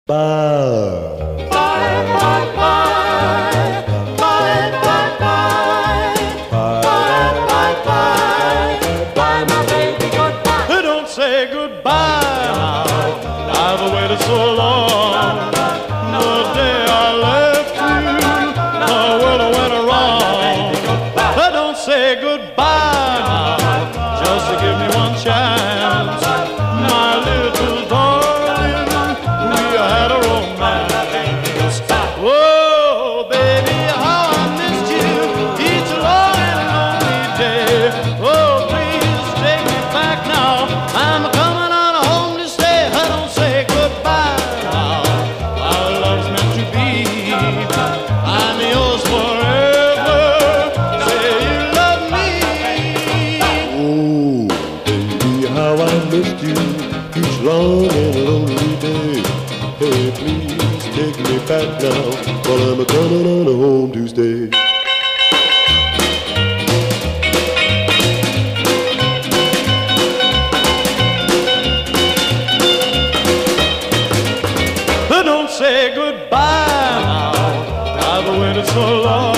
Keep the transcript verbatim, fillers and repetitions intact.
Bye. Bye, bye, bye. Bye, bye, bye. Bye, bye, bye. Bye, my baby, goodbye. Don't say goodbye now. I've waited so long. The day I left you, the world went wrong. Don't say goodbye now. Just to give me one chance. My little darling, we had a romance. Oh, baby, how I missed you each long and lonely day. Oh, please take me back now. I'm coming on home to stay. I don't say goodbye now. Our love's meant to be. I'm yours forever. Say you love me. Oh, baby, how I missed you each long and lonely day. Hey, please take me back now, while I'm coming on home to stay. Don't say goodbye now. I've waited so long.